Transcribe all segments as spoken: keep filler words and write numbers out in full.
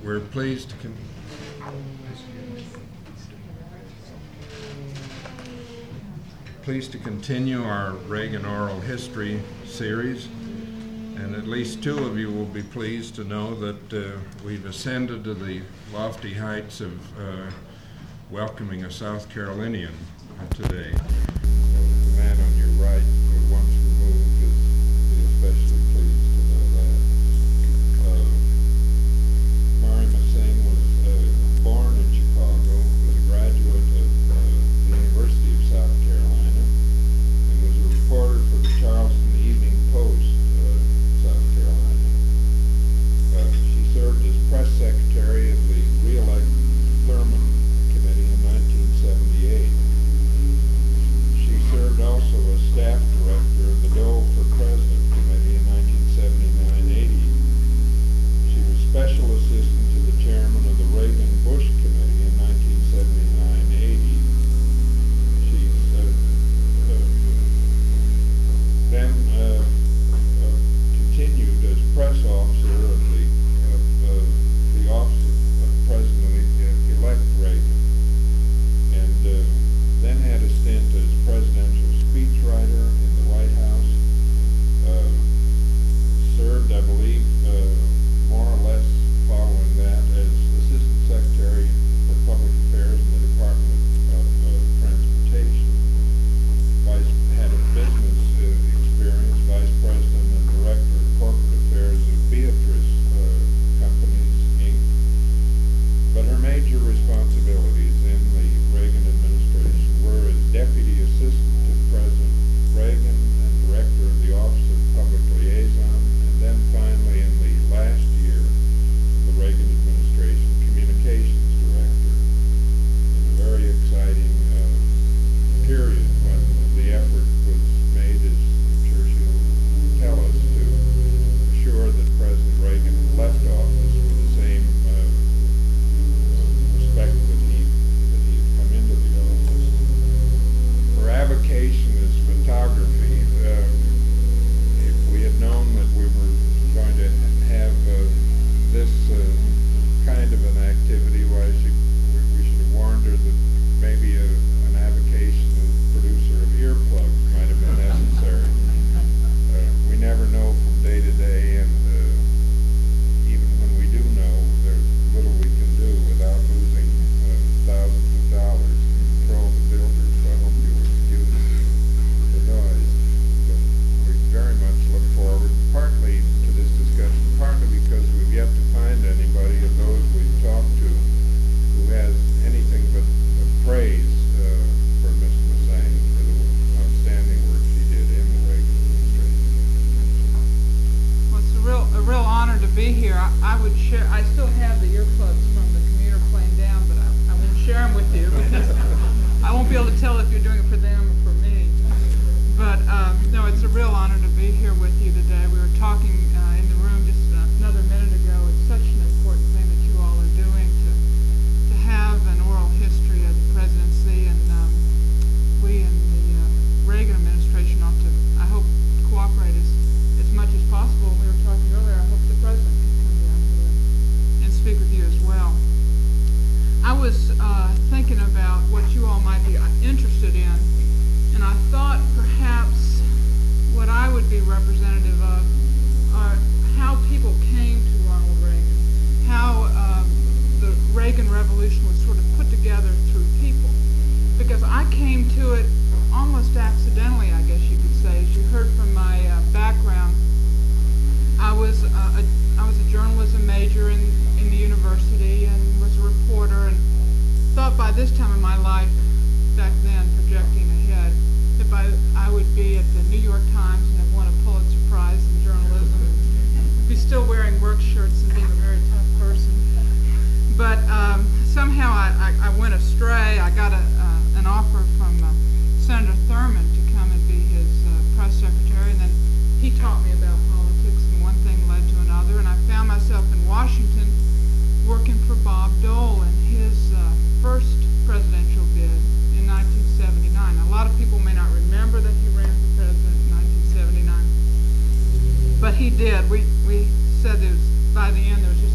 we're pleased to con- pleased to continue our Reagan Oral History series, and at least two of you will be pleased to know that uh, we've ascended to the lofty heights of uh, welcoming a South Carolinian today. The man on your right, who once removed, is be especially pleased to know that. Uh, Mari Massing was uh, born in Chicago, was a graduate of uh, the University of South Carolina, and was a reporter for the Charleston Evening Post, uh, South Carolina. Uh, she served as press secretary of the Re-elect Thurman Committee in nineteen seventy-eight. She served also as staff director of the Dole for President Committee in nineteen seventy-nine eighty. She was special assistant to the chairman of the Reagan-Bush Committee in nineteen seventy-nine eighty. She uh, uh, then uh, uh, continued as press officer of the, of, uh, the office of President-elect Reagan, and uh, then had a stint as presidential speechwriter in the White House. Uh, served, I believe, uh, more or less following that as Assistant Secretary for Public Affairs in the Department of uh, Transportation. Vice, had a business uh, experience, Vice President and Director of Corporate Affairs of Beatrice uh, Companies, Incorporated. But her major responsibilities in the Reagan administration were as Deputy Assistant to President Reagan and Director of the Office of Public Liaison, and then finally in the last year of the Reagan administration, Communications Director, in a very exciting uh, period when the effort was made, as I'm sure she'll tell us, to assure that President Reagan left office with the same uh, respect that he that he had come into the office. Her avocation is photography. Uh, if we had known that we were going to have uh, this uh, kind of an activity, why should we, we should have warned her that maybe a, an avocation as producer of earplugs might have been necessary. Uh, we never know from day to day, and uh, even when we do know, there's little we can do without losing uh, thousands of dollars to control the builders. So I hope you excuse the noise. But we very much look forward, partly to this discussion, partly because we've yet to find anybody of those we've talked to who has anything but uh, praise uh, for Miz Massing for the outstanding work she did in the Reagan administration. Well, it's a real a real honor to be here. I, I would share. I still have the earplugs from the commuter plane down, but I, I won't share them with you because I won't be able to tell if you're doing it for them or for me. But um, no, it's a real honor to be here with you today. We were talking uh, in the room just uh, another minute ago. It's such an important thing that you all are doing to to have an oral history of the presidency, and um, we in the uh, Reagan administration ought to, I hope, cooperate as, as much as possible. We were talking earlier, I hope the president could come down here and speak with you as well. I was uh, thinking about what you all might be interested in, and I thought perhaps what I would be representative of are how people came to Ronald Reagan, how um, the Reagan Revolution was sort of put together through people. Because I came to it almost accidentally, I guess you could say. As you heard from my uh, background, I was uh, a, I was a journalism major in, in the university and was a reporter, and thought by this time in my life, back then, projecting ahead, if I, I would be at the New York Times and have won a Pulitzer Prize in journalism, and be still wearing work shirts and being a very tough person. But um, somehow I, I, I went astray. I got a, uh, an offer from uh, Senator Thurman to come and be his uh, press secretary, and then he taught me about politics, and one thing led to another, and I found myself in Washington working for Bob Dole in his uh, first presidential bid in nineteen seventy-nine. A lot of people may not remember that he ran for president in nineteen seventy-nine, but he did. We we said there was, by the end there was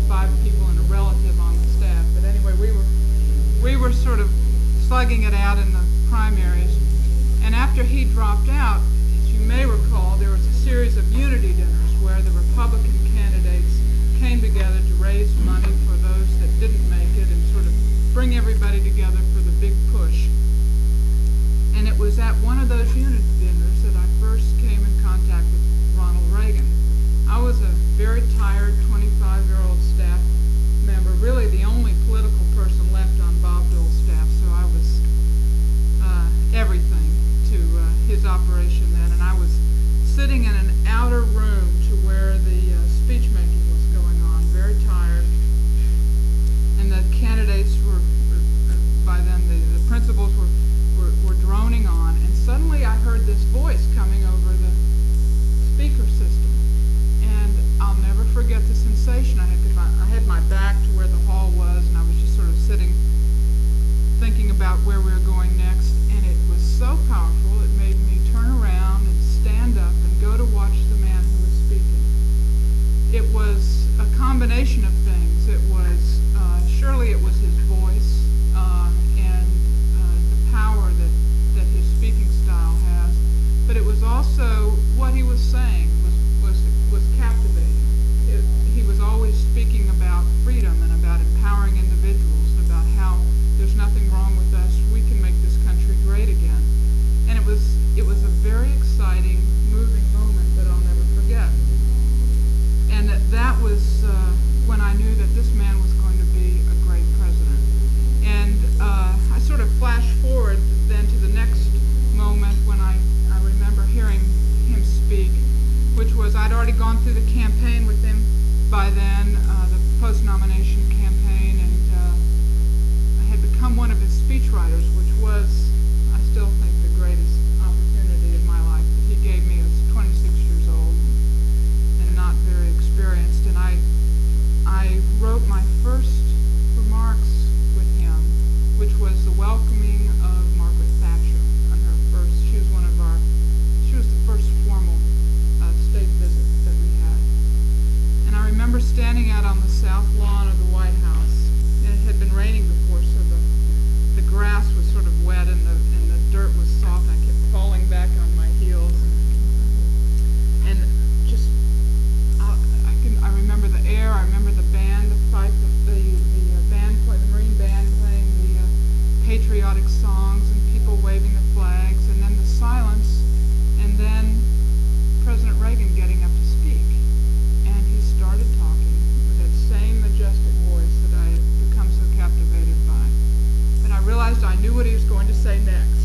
south lawn of the White House. And it had been raining before, so the the grass was sort of wet and the and the dirt was soft. I kept falling back on my heels. And just, I, I can I remember the air. I remember the band, the fife, the the, the uh, band, play, the Marine band playing the uh, patriotic songs and people waving the flags, and then the silence, and then President Reagan getting up to speak. And he started talking with that same majestic voice that I had become so captivated by. And I realized I knew what he was going to say next.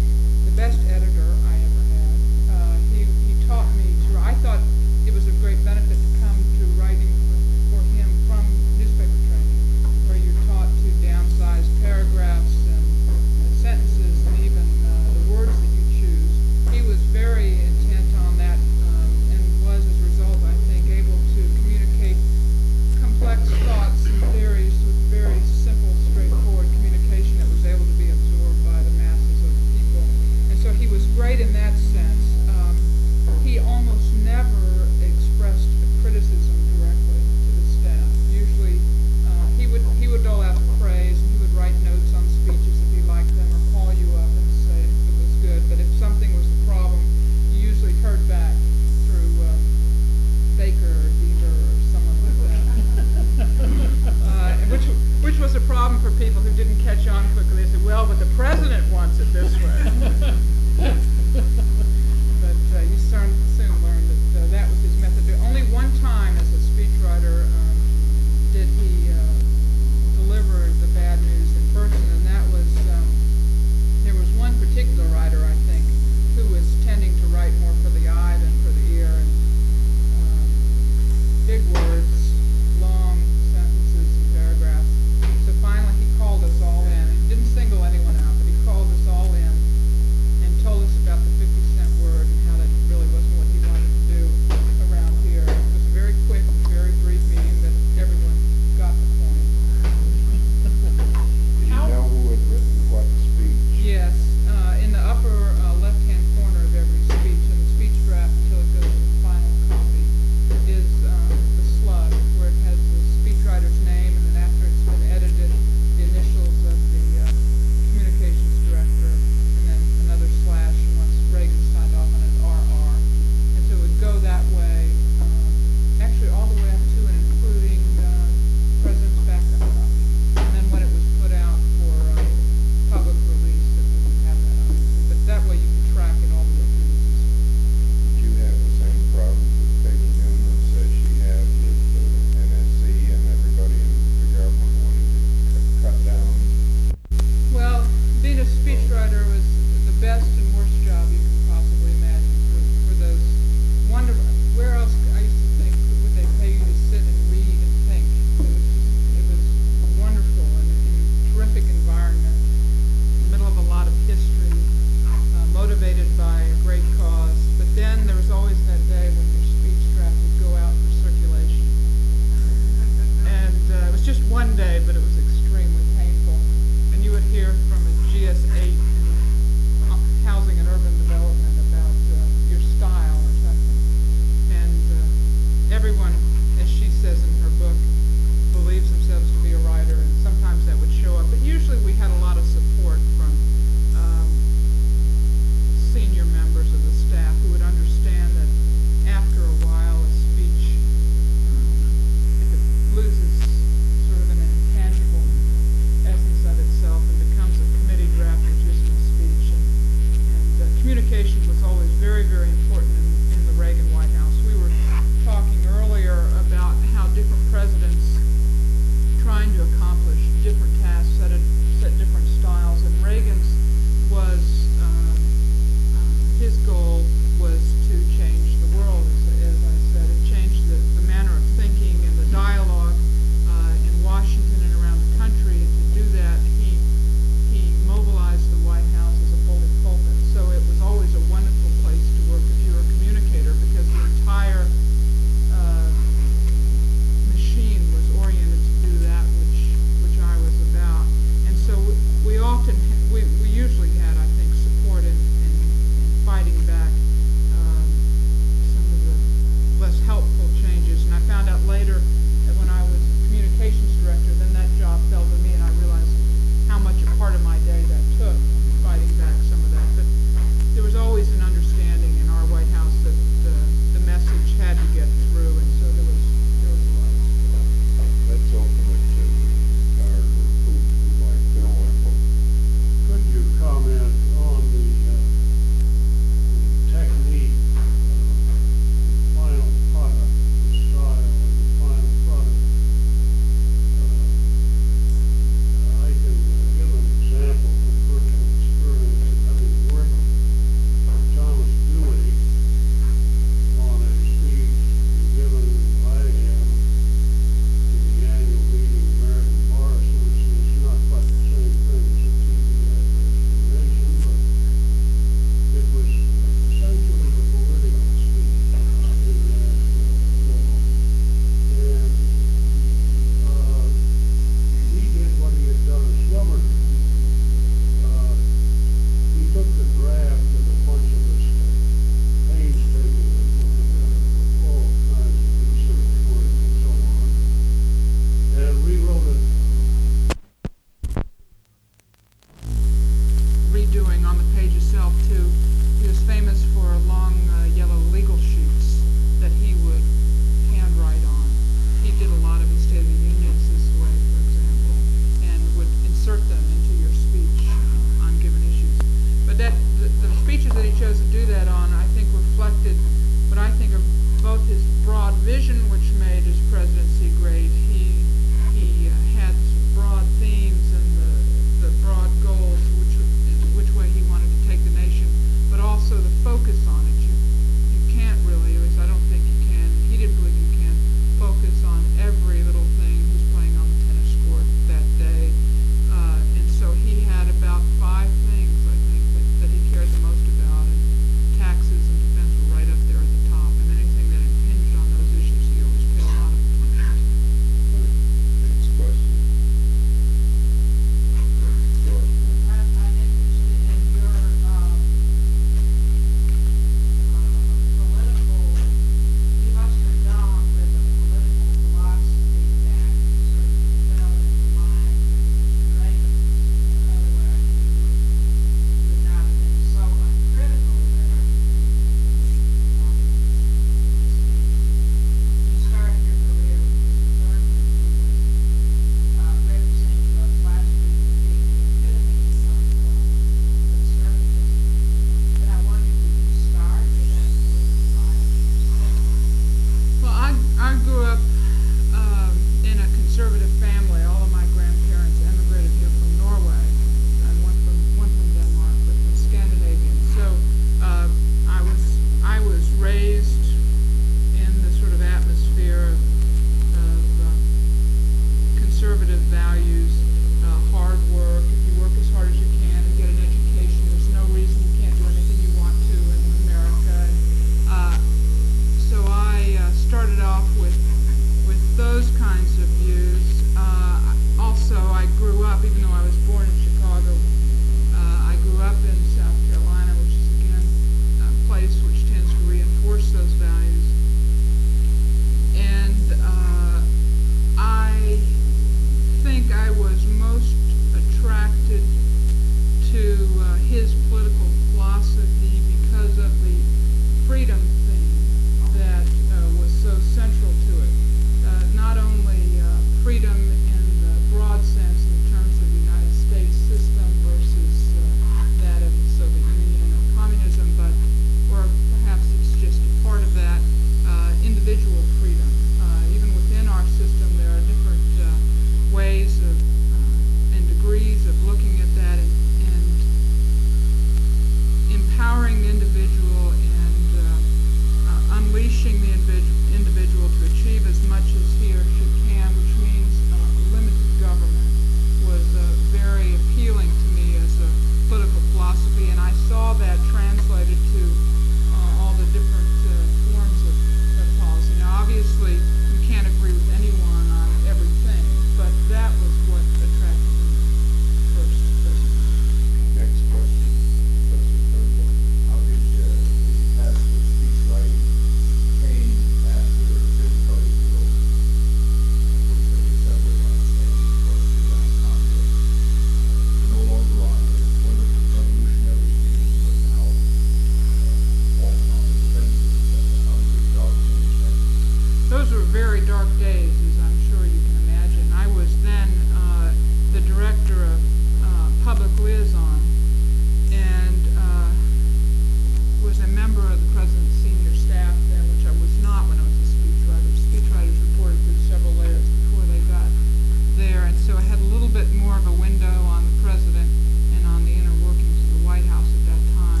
dark days, as I'm sure you can imagine. I was then uh, the director of uh, public liaison, and uh, was a member of the president's senior staff then, which I was not when I was a speechwriter. Speechwriters reported through several layers before they got there, and so I had a little bit more of a window on the president and on the inner workings of the White House at that time.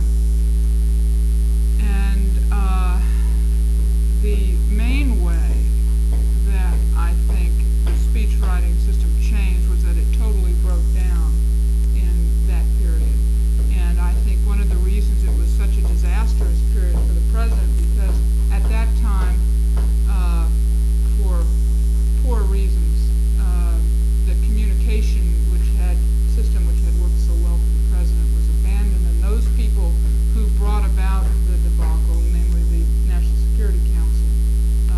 And uh, the main way that I think the speechwriting system changed was that it totally broke down in that period. And I think one of the reasons it was such a disastrous period for the president, because at that time, uh, for poor reasons, uh, the communication which had system which had worked so well for the president was abandoned, and those people who brought about the debacle, namely the National Security Council, uh,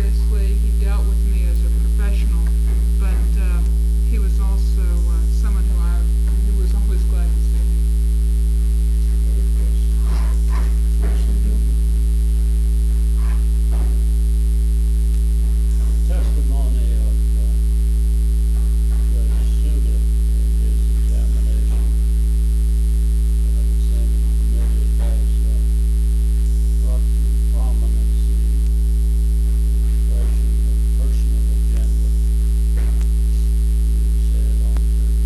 seriously. He dealt with me as a professional, but uh, he was also uh, someone who I who was always glad to see me. Other questions? Citizen Newman? Testimony of uh, Judge Suda in his examination of the Senate committee has uh, brought to prominence the expression of personal agenda. He said on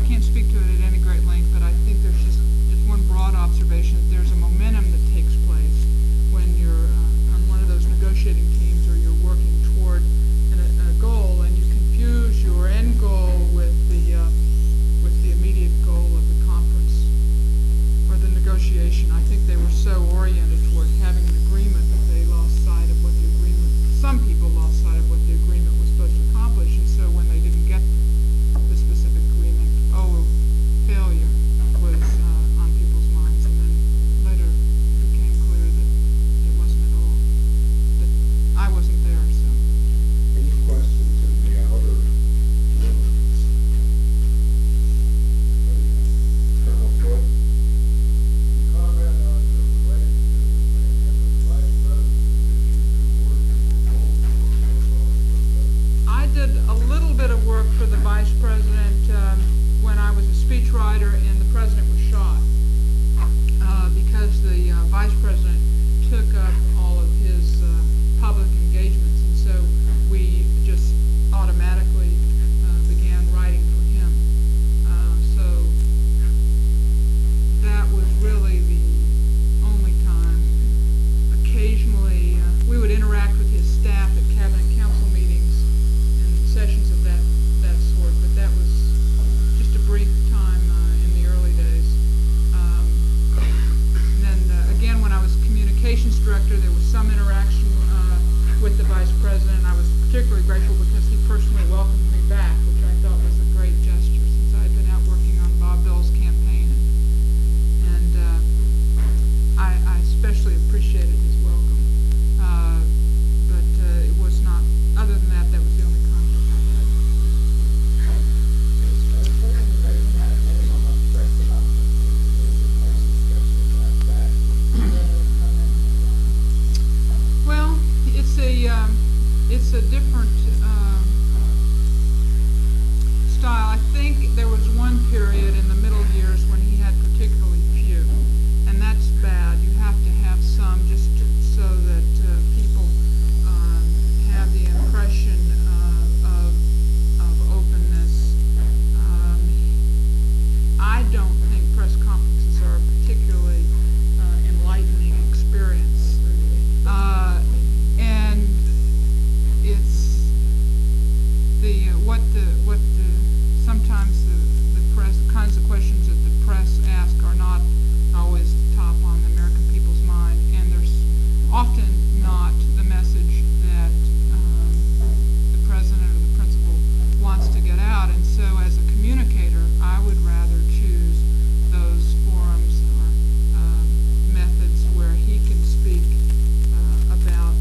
I can't speak to it at any great length, but I think there's just, just one broad observation that there's a momentum that takes place when you're uh, on one of those negotiating teams or you're working toward an, a goal and you confuse your end goal with the uh, with the immediate goal of the conference or the negotiation. I think they were so oriented toward having an agreement that they lost sight of what the agreement, some people lost sight of what the agreement was supposed to accomplish, and so when they didn't get the specific agreement, oh, failure was uh, on people's minds, and then later it became clear that it wasn't at all. But I wasn't there, so. Any questions in the outer room? Colonel Foote? Comment on the relationship between him and the vice president. I did a little bit of work for the vice president um, when I was a speechwriter and the president was shot uh, because the uh, vice president took up all of his uh, public engagements, and so we just automatically uh, began writing for him. Uh, so that was really the only time. Occasionally, uh, we would interact with his staff at cabinet council meetings and sessions of that, that sort, but that was just a brief time uh, in the early days. Um, and then uh, again, when I was communications director, there was some interaction uh, with the vice president. I was particularly grateful because he personally welcomed me back, which I thought was a great gesture since I had been out working on Bob Dole's campaign. And, and uh, I, I especially appreciated his welcome. Uh, but uh, it was not, other than that, that was the only contact I had. Well, it's a um, it's a different um, style. I think there was one period in the middle years when he had particularly few, and that's bad. You have to have some just to, so that uh, people um, have the impression uh, of of openness. Um, I don't think press conferences are a particularly uh, enlightening experience, uh, and it's the uh, what the what the sometimes the the press the kinds of questions that the press ask are not always top on the American people's mind, and there's often not the message that um, the president or the principal wants to get out. And so as a communicator, I would rather choose those forums or um, methods where he can speak uh, about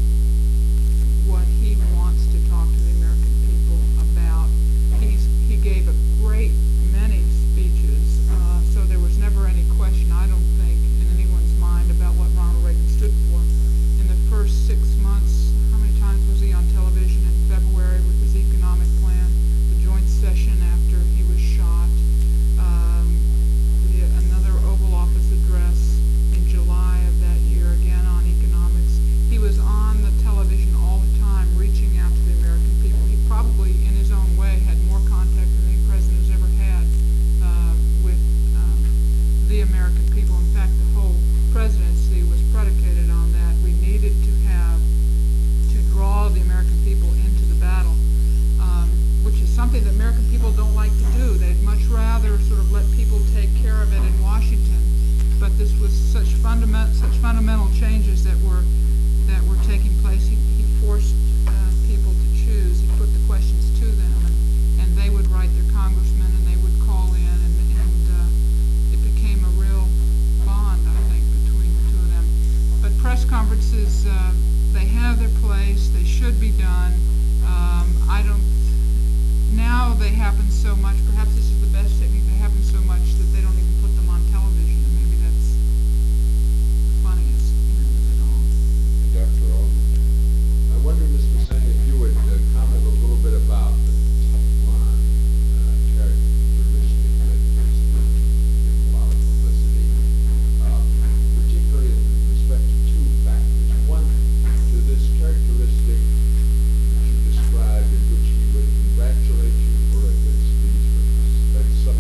what he wants to talk to the American people about. He's, he gave a great many speeches, uh, so there was never any question, I don't think, in anyone's mind about what Ronald Reagan stood for. In the first six months, how many times was he on television in February with his economic plan, the joint session after he was shot, um, the, another Oval Office address in July of that year, again on economics. He was on the television all the time, reaching out to the American people. He probably, in his own way, had more contact than any president has ever had uh, with um, the American people. In fact, the whole presidency was predicated on that. We needed to have, to draw the American people into the battle, um, which is something that American people don't like to do. They'd much rather sort of let people take care of it in Washington. But this was such fundament, such fundamental changes that were that were taking place. He, he forced uh, people to choose. He put the questions to them, and, and they would write their congressmen, and they would call in, and, and uh, it became a real bond, I think, between the two of them. But press conferences, uh, they have their place. They should be done. Um, I don't. Now they happen so much. Perhaps this is the best technique. They happen so much that they don't even put them on television. And maybe that's the funniest of it all. Doctor Owen? I wonder, Miz Messang, if you would uh, comment a little bit about the Teflon uh, characteristic that has been given a lot of publicity, uh, particularly in respect to two factors. One, to this characteristic which you described, in which he would congratulate you for a good speech, but spend some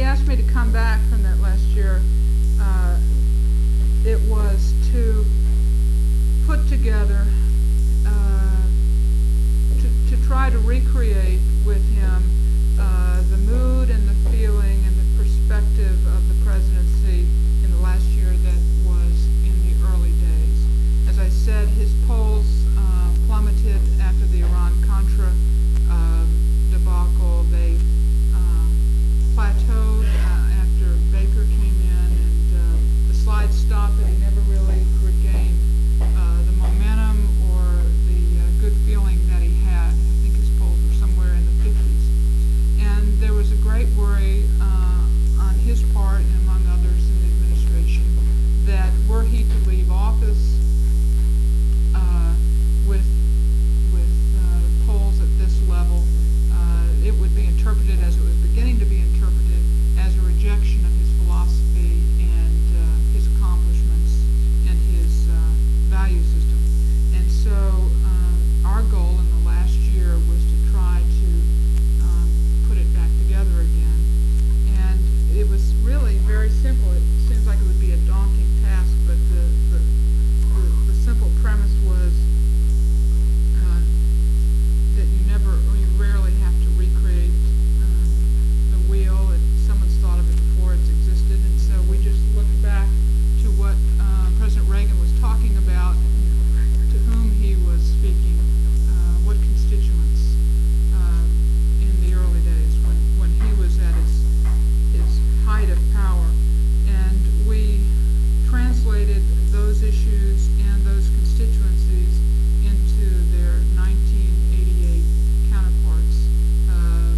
asked me to come back from that last year, uh, it was to put together, uh, to, to try to recreate with him uh, the mood and the feeling and the perspective of the presidency in the last year that was in the early days. As I said, his polls uh, plummeted after the Iran-Contra uh, debacle. They uh, plateaued uh, after Baker came in, and uh, the slide stopped, and he never really regained uh, the momentum or the uh, good feeling that he had. I think his polls were somewhere in the fifties. And there was a great worry uh, on his part and among others in the administration that were he to leave office uh, with with uh, polls at this level, uh, it would be interpreted, as it was beginning to be interpreted, as a rejection of his philosophy and uh, his accomplishments and his uh, value system. And so uh, our goal in the last year was to try to um, put it back together again. And it was really very simple. It seems like it would be a daunting task, but the, the, the, the simple premise was uh, that you never, or you rarely have to recreate uh, the wheel. It, someone's thought of it before it's existed, and so we just looked back to what uh, President Reagan was talking about, to whom he was speaking, uh, what constituents uh, in the early days when, when he was at his, his height of power. And we translated those issues and those constituencies into their nineteen eighty-eight counterparts. Uh,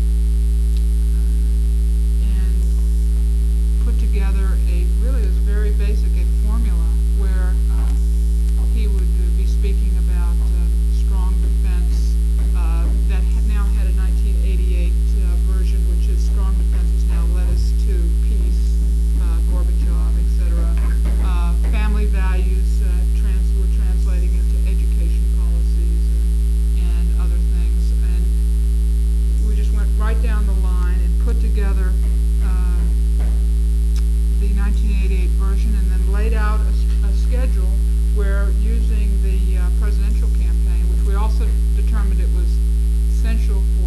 and put together a, really it was very basic, a formula where uh, he would uh, be speaking about uh, strong defense uh, that had now had a nineteen eighty-eight uh, version, which is strong defense has now led us to peace, uh, Gorbachev, et cetera. Uh, family values, uh, trans we're translating into education policies and, and other things. And we just went right down the line and put together uh, the nineteen eighty-eight version, and then laid out a, s- a schedule where, using the uh, presidential campaign, which we also determined it was essential for